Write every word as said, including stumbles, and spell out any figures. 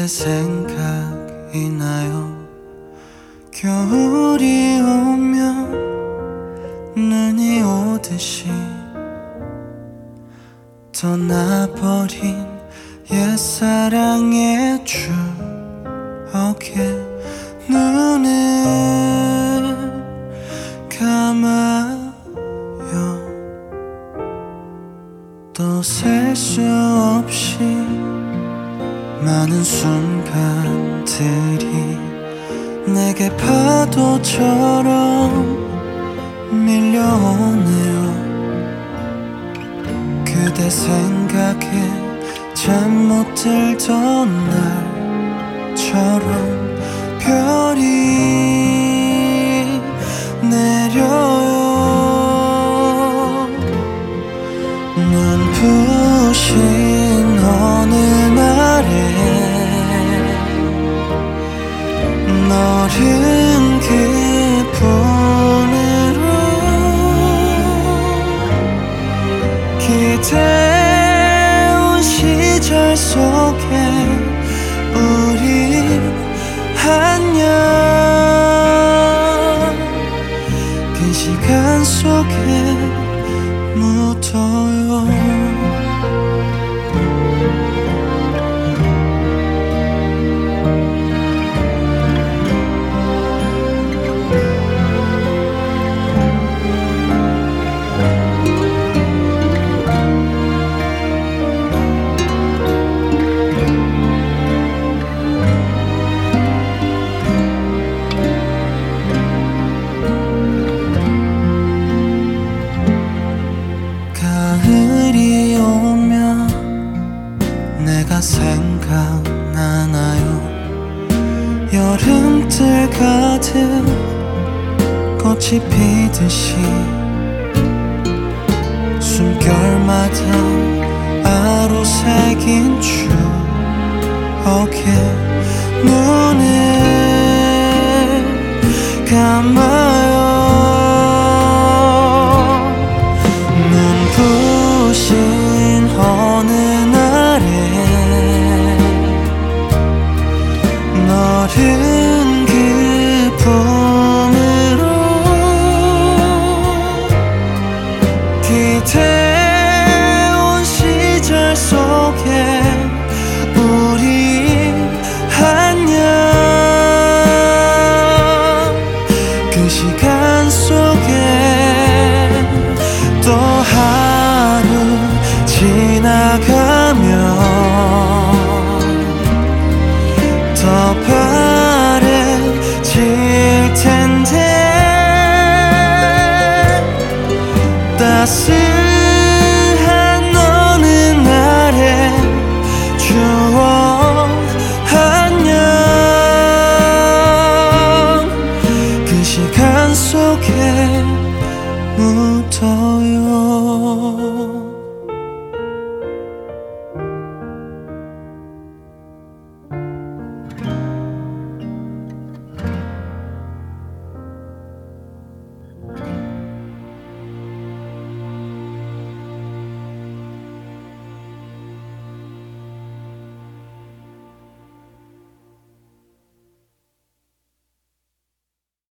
그대 생각이 나요. 겨울이 오면 눈이 오듯이 떠나버린 옛사랑의 추억에 눈을 감아요. 또 셀 수 없이 많은 순간들이 내게 파도처럼 밀려오네요. 그대 생각에 잠 못 들던 날처럼 별이 내려요. 눈부신 어느 날에 너른 그분으로 기대온 시절 속에 우리 안녕. 그 시간 속에 묻어요. 가을이 오면 내가 생각나나요. 여름들 가득 꽃이 피듯이 숨결마다 아로새긴 추억에 눈을 감아요. 눈부신 어느 날에 너른 그분으로 기대온 시절 속에 우리 안녕. 그 시간 속에 또 하루 지나가면 더 바래질 텐데 따스